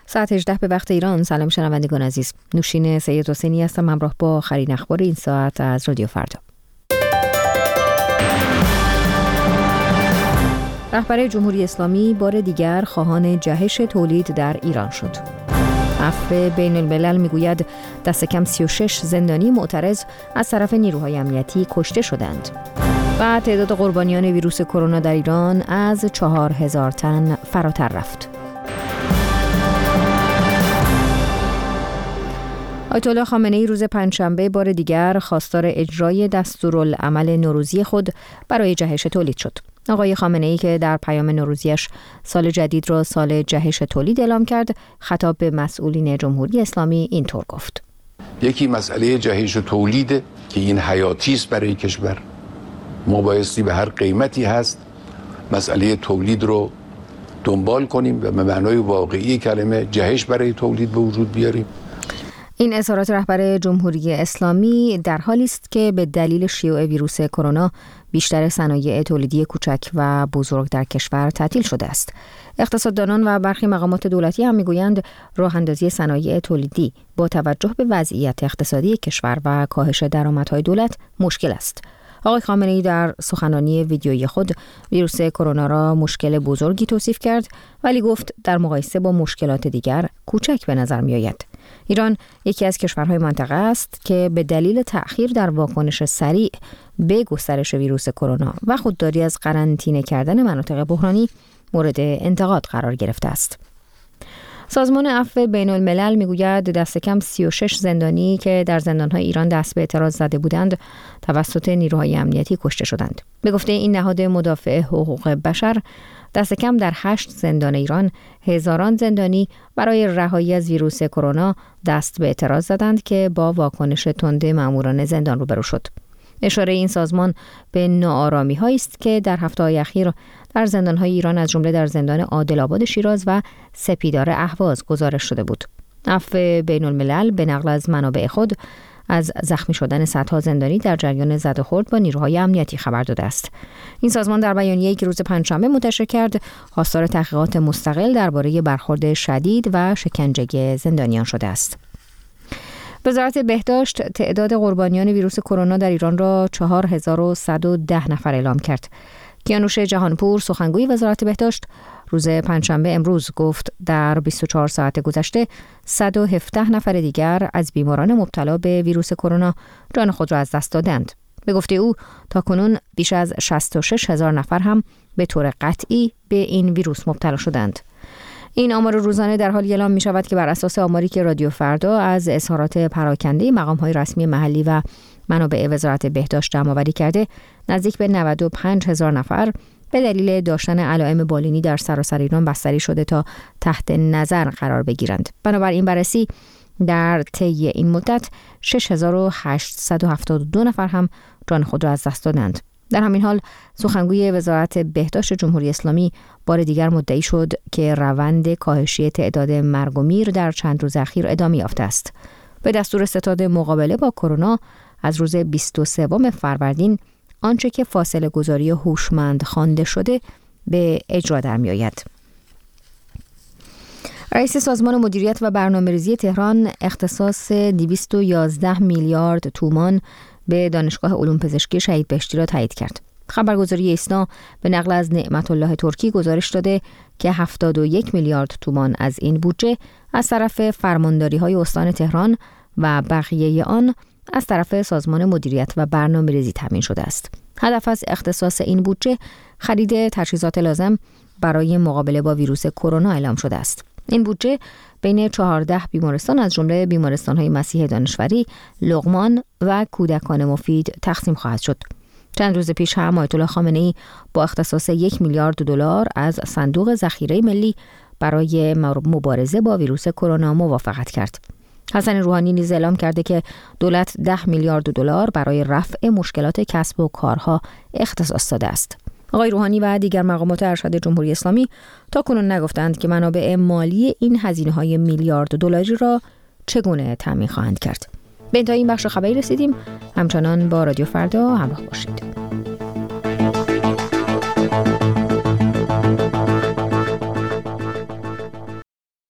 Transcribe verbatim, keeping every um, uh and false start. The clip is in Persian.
ساعت هجده به وقت ایران. سلام شنوندگان عزیز. نوشین سید حسینی هستم، همراه با آخرین اخبار این ساعت از رادیو فردا. رهبر جمهوری اسلامی بار دیگر خواهان جهش تولید در ایران شد. عفو بین الملل میگوید دست کم سی و شش زندانی معترض از طرف نیروهای امنیتی کشته شدند. و تعداد قربانیان ویروس کرونا در ایران از چهار هزار تن فراتر رفت. آیت الله خامنه‌ای روز پنجشنبه بار دیگر خواستار اجرای دستورالعمل نوروزی خود برای جهش تولید شد. آقای خامنه‌ای که در پیام نوروزیش سال جدید را سال جهش تولید اعلام کرد، خطاب به مسئولین جمهوری اسلامی اینطور گفت: یکی مسئله جهش تولید که این حیاتی است برای کشور، ما بایستی به هر قیمتی هست مسئله تولید رو دنبال کنیم و به معنای واقعی کلمه جهش برای تولید به وجود بیاریم. این اظهارات رهبر جمهوری اسلامی در حالی است که به دلیل شیوع ویروس کرونا بیشتر صنایع تولیدی کوچک و بزرگ در کشور تعطیل شده است. اقتصاددانان و برخی مقامات دولتی هم میگویند راه اندازی صنایع تولیدی با توجه به وضعیت اقتصادی کشور و کاهش درآمدهای دولت مشکل است. آقای خامنه‌ای در سخنرانی ویدیویی خود ویروس کرونا را مشکل بزرگی توصیف کرد، ولی گفت در مقایسه با مشکلات دیگر کوچک به نظر می آید. ایران یکی از کشورهای منطقه است که به دلیل تأخیر در واکنش سریع به گسترش ویروس کرونا و خودداری از قرنطینه کردن مناطق بحرانی مورد انتقاد قرار گرفته است. سازمان عفو بین الملل میگوید دست کم سی و شش زندانی که در زندانهای ایران دست به اعتراض زده بودند توسط نیروهای امنیتی کشته شدند. به گفته این نهاد مدافع حقوق بشر، دست کم در هشت زندان ایران هزاران زندانی برای رهایی از ویروس کرونا دست به اعتراض زدند که با واکنش تند ماموران زندان روبرو شد. اشاره این سازمان به ناآرامی‌هایی است که در هفته‌های اخیر در زندان‌های ایران از جمله در زندان عادل‌آباد شیراز و سپیدار اهواز گزارش شده بود. عفو بین الملل به نقل از منابع خود از زخمی شدن صدها زندانی در جریان زد و خورد با نیروهای امنیتی خبر داده است. این سازمان در بیانیه‌ای که روز پنجشنبه منتشر کرد، خواستار تحقیقات مستقل درباره برخورد شدید و شکنجه زندانیان شده است. وزارت بهداشت تعداد قربانیان ویروس کرونا در ایران را چهار هزار و صد و ده نفر اعلام کرد. کیانوش جهانپور، سخنگوی وزارت بهداشت، روز پنجشنبه امروز گفت در بیست و چهار ساعت گذشته صد و هفده نفر دیگر از بیماران مبتلا به ویروس کرونا جان خود را از دست دادند. به گفته او تاکنون بیش از شصت و شش هزار نفر هم به طور قطعی به این ویروس مبتلا شدند. این آمار روزانه در حالی اعلام می شود که بر اساس آماری که رادیو فردا از اظهارات پراکنده مقام‌های رسمی محلی و منابع وزارت بهداشت جمع‌آوری کرده، نزدیک به نود و پنج هزار نفر به دلیل داشتن علائم بالینی در سراسر ایران بستری شده تا تحت نظر قرار بگیرند. بنابراین بررسی در طی این مدت شش هزار و هشتصد و هفتاد و دو نفر هم جان خود را از دست دادند. در همین حال سخنگوی وزارت بهداشت جمهوری اسلامی بار دیگر مدعی شد که روند کاهشی تعداد مرگ و میر در چند روز اخیر ادامه یافته است. به دستور ستاد مقابله با کرونا از روز بیست و سوم فروردین آنچه که فاصله گذاری هوشمند خوانده شده به اجرا در می آید. رئیس سازمان مدیریت و برنامه‌ریزی تهران اختصاص دویست و یازده میلیارد تومان به دانشگاه علوم پزشکی شهید بهشتی را تایید کرد. خبرگزاری ایسنا به نقل از نعمت الله ترکی گزارش داده که هفتاد و یک میلیارد تومان از این بودجه از طرف فرمانداری‌های استان تهران و بقیه آن از طرف سازمان مدیریت و برنامه‌ریزی تامین شده است. هدف از اختصاص این بودجه خرید تجهیزات لازم برای مقابله با ویروس کرونا اعلام شده است. این بودجه بین چهارده بیمارستان از جمله بیمارستان‌های مسیح دانشوری، لقمان و کودکان مفید تقسیم خواهد شد. چند روز پیش هم آیت الله خامنه‌ای با اختصاص یک میلیارد دلار از صندوق ذخیره ملی برای مبارزه با ویروس کرونا موافقت کرد. حسن روحانی نیز اعلام کرده که دولت ده میلیارد دلار برای رفع مشکلات کسب و کارها اختصاص داده است. آقای روحانی و دیگر مقامات ارشد جمهوری اسلامی تاکنون نگفتند که منابع مالی این هزینه‌های میلیارد دلاری را چگونه تامین خواهند کرد. به انتهای این بخش خبری رسیدیم. همچنان با رادیو فردا همراه باشید.